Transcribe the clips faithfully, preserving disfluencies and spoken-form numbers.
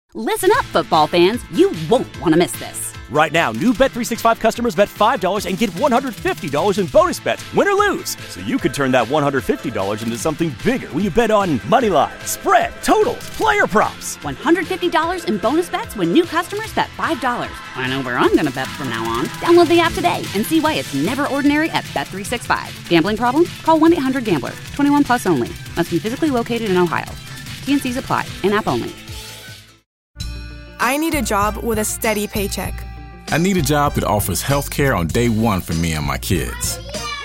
Listen up, football fans. You won't want to miss this. Right now, new Bet three sixty-five customers bet five dollars and get one hundred fifty dollars in bonus bets, win or lose. So you could turn that one hundred fifty dollars into something bigger when you bet on money line, spread, totals, player props. one hundred fifty dollars in bonus bets when new customers bet five dollars. I know where I'm going to bet from now on. Download the app today and see why it's never ordinary at Bet three sixty-five. Gambling problem? Call one eight hundred gambler. twenty-one plus only. Must be physically located in Ohio. T N Cs apply. In-app only. I need a job with a steady paycheck. I need a job that offers health care on day one for me and my kids.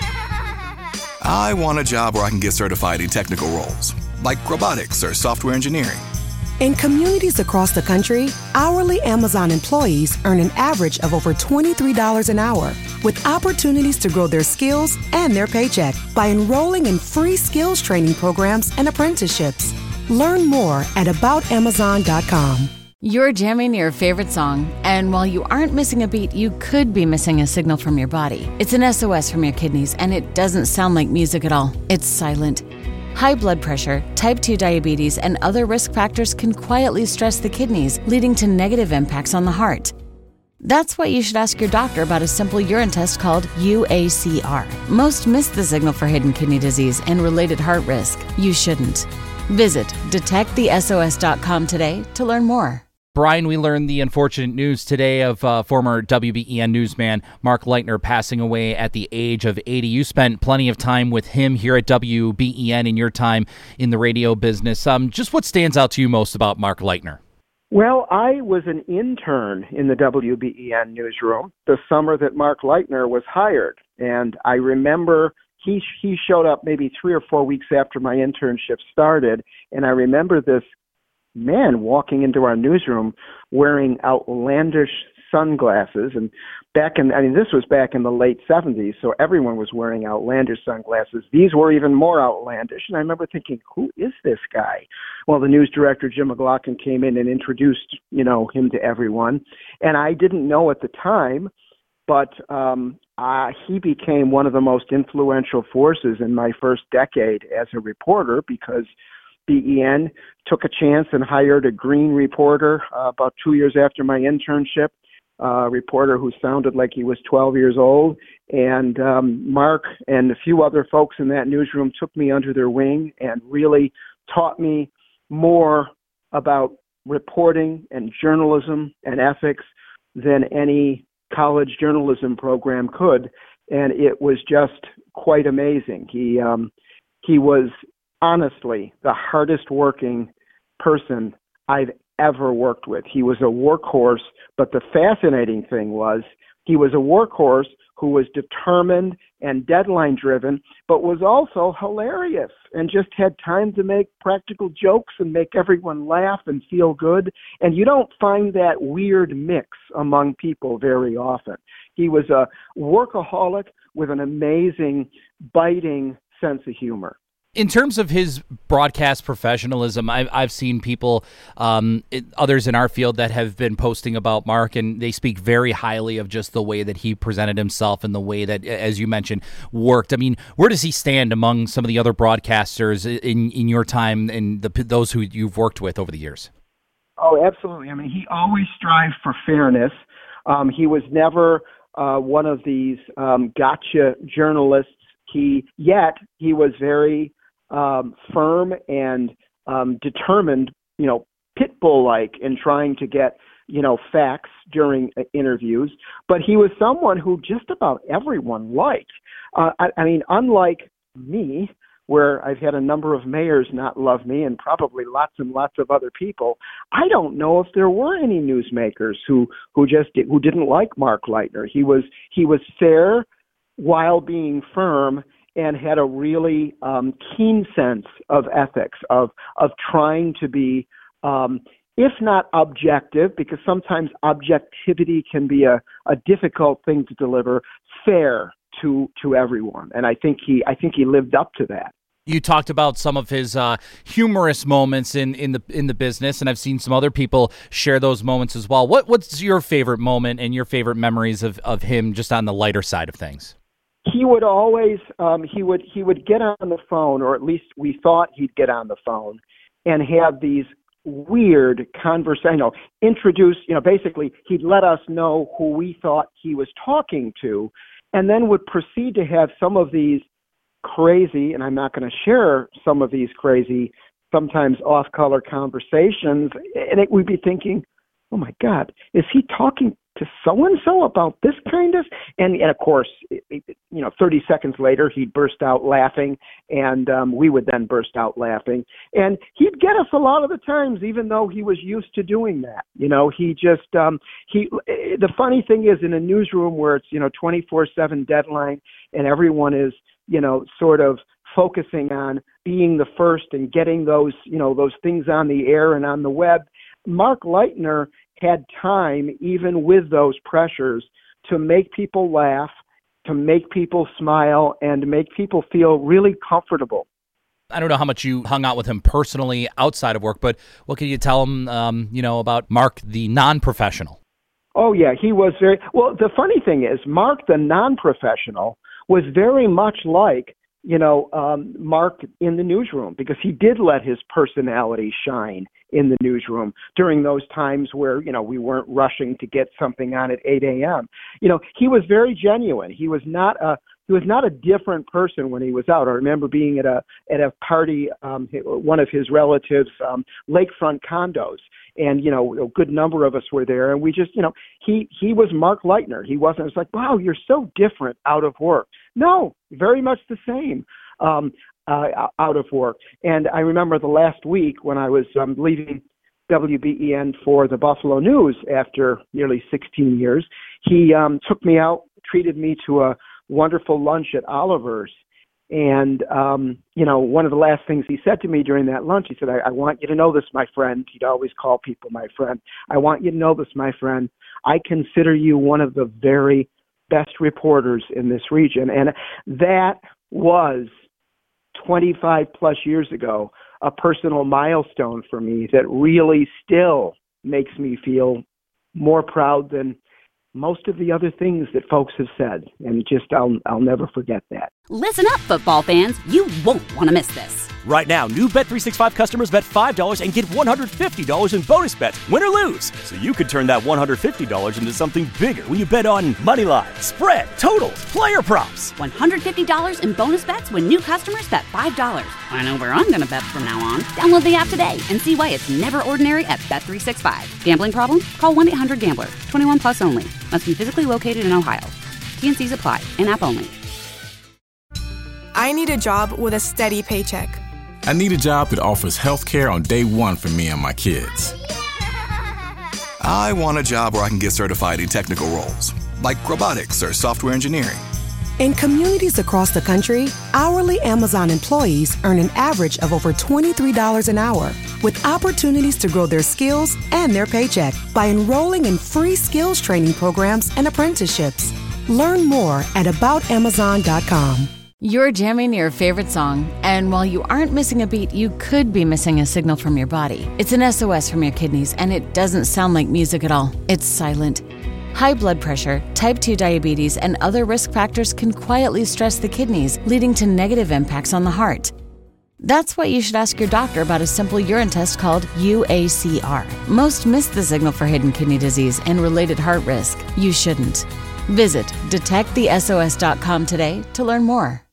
I want a job where I can get certified in technical roles, like robotics or software engineering. In communities across the country, hourly Amazon employees earn an average of over twenty-three dollars an hour, with opportunities to grow their skills and their paycheck by enrolling in free skills training programs and apprenticeships. Learn more at about amazon dot com. You're jamming your favorite song, and while you aren't missing a beat, you could be missing a signal from your body. It's an S O S from your kidneys, and it doesn't sound like music at all. It's silent. High blood pressure, type two diabetes, and other risk factors can quietly stress the kidneys, leading to negative impacts on the heart. That's why you should ask your doctor about a simple urine test called U A C R. Most miss the signal for hidden kidney disease and related heart risk. You shouldn't. Visit detect the S O S dot com today to learn more. Brian, we learned the unfortunate news today of uh, former W B E N newsman Mark Leitner passing away at the age of eighty. You spent plenty of time with him here at W B E N in your time in the radio business. Um, just what stands out to you most about Mark Leitner? Well, I was an intern in the W B E N newsroom the summer that Mark Leitner was hired, and I remember he he showed up maybe three or four weeks after my internship started, and I remember this man walking into our newsroom wearing outlandish sunglasses. And back in, I mean, this was back in the late seventies, so everyone was wearing outlandish sunglasses. These were even more outlandish. And I remember thinking, who is this guy? Well, the news director, Jim McLaughlin, came in and introduced, you know, him to everyone. And I didn't know at the time, but um, uh, he became one of the most influential forces in my first decade as a reporter, because B E N took a chance and hired a green reporter uh, about two years after my internship, uh, a reporter who sounded like he was twelve years old. And um, Mark and a few other folks in that newsroom took me under their wing and really taught me more about reporting and journalism and ethics than any college journalism program could. And it was just quite amazing. He um, he was honestly the hardest working person I've ever worked with. He was a workhorse, but the fascinating thing was he was a workhorse who was determined and deadline driven, but was also hilarious and just had time to make practical jokes and make everyone laugh and feel good. And you don't find that weird mix among people very often. He was a workaholic with an amazing, biting sense of humor. In terms of his broadcast professionalism, I've, I've seen people, um, it, others in our field that have been posting about Mark, and they speak very highly of just the way that he presented himself and the way that, as you mentioned, worked. I mean, where does he stand among some of the other broadcasters in, in your time and the, those who you've worked with over the years? Oh, absolutely. I mean, he always strived for fairness. Um, he was never uh, one of these um, gotcha journalists. He yet he was very Um, firm and um, determined, you know, pit bull-like in trying to get, you know, facts during uh, interviews. But he was someone who just about everyone liked. Uh, I, I mean, unlike me, where I've had a number of mayors not love me and probably lots and lots of other people, I don't know if there were any newsmakers who who just did, who didn't like Mark Leitner. He was he was fair while being firm, and had a really um, keen sense of ethics, of of trying to be, um, if not objective, because sometimes objectivity can be a, a difficult thing to deliver, fair to to everyone. And I think he I think he lived up to that. You talked about some of his uh, humorous moments in, in the in the business, and I've seen some other people share those moments as well. What what's your favorite moment and your favorite memories of, of him just on the lighter side of things? He would always, um, he would he would get on the phone, or at least we thought he'd get on the phone, and have these weird conversation, you know, introduce, you know, basically he'd let us know who we thought he was talking to, and then would proceed to have some of these crazy, and I'm not going to share some of these crazy, sometimes off-color conversations, and it, we'd be thinking, oh my God, is he talking to so-and-so about this kind of, and, and of course, it, it, you know, thirty seconds later, he'd burst out laughing, and um, we would then burst out laughing. And he'd get us a lot of the times, even though he was used to doing that. You know, he just, um, he, the funny thing is, in a newsroom where it's, you know, twenty-four seven deadline, and everyone is, you know, sort of focusing on being the first and getting those, you know, those things on the air and on the web, Mark Leitner had time, even with those pressures, to make people laugh, to make people smile, and to make people feel really comfortable. I don't know how much you hung out with him personally outside of work, but what can you tell him, um, you know, about Mark, the non-professional? Oh, yeah, he was very, well, the funny thing is, Mark, the non-professional, was very much like, you know, um, Mark in the newsroom, because he did let his personality shine in the newsroom during those times where, you know, we weren't rushing to get something on at eight a.m. You know, he was very genuine. He was not a he was not a different person when he was out. I remember being at a at a party, um, one of his relatives' um, lakefront condos, and you know, a good number of us were there, and we just, you know, he he was Mark Leitner. He wasn't. It was like, wow, you're so different out of work. No, very much the same. Um, uh, out of work. And I remember the last week when I was um, leaving W B E N for the Buffalo News after nearly sixteen years, he um, took me out, treated me to a wonderful lunch at Oliver's. And, um, you know, one of the last things he said to me during that lunch, he said, I, I want you to know this, my friend. He'd always call people my friend. I want you to know this, my friend. I consider you one of the very best reporters in this region. And that was twenty-five plus years ago, a personal milestone for me that really still makes me feel more proud than most of the other things that folks have said. And just, I'll, I'll never forget that. Listen up, football fans. You won't want to miss this. Right now, new Bet three sixty-five customers bet five dollars and get one hundred fifty dollars in bonus bets, win or lose. So you could turn that one hundred fifty dollars into something bigger when you bet on money line, spread, totals, player props. one hundred fifty dollars in bonus bets when new customers bet five dollars. I know where I'm going to bet from now on. Download the app today and see why it's never ordinary at Bet three sixty-five. Gambling problem? Call one eight hundred gambler. twenty-one plus only. Must be physically located in Ohio. T and C's apply. In-app only. I need a job with a steady paycheck. I need a job that offers health care on day one for me and my kids. I want a job where I can get certified in technical roles, like robotics or software engineering. In communities across the country, hourly Amazon employees earn an average of over twenty-three dollars an hour, with opportunities to grow their skills and their paycheck by enrolling in free skills training programs and apprenticeships. Learn more at about amazon dot com. You're jamming your favorite song, and while you aren't missing a beat, you could be missing a signal from your body. It's an S O S from your kidneys, and it doesn't sound like music at all. It's silent. High blood pressure, type two diabetes, and other risk factors can quietly stress the kidneys, leading to negative impacts on the heart. That's why you should ask your doctor about a simple urine test called U A C R. Most miss the signal for hidden kidney disease and related heart risk. You shouldn't. Visit detect the S O S dot com today to learn more.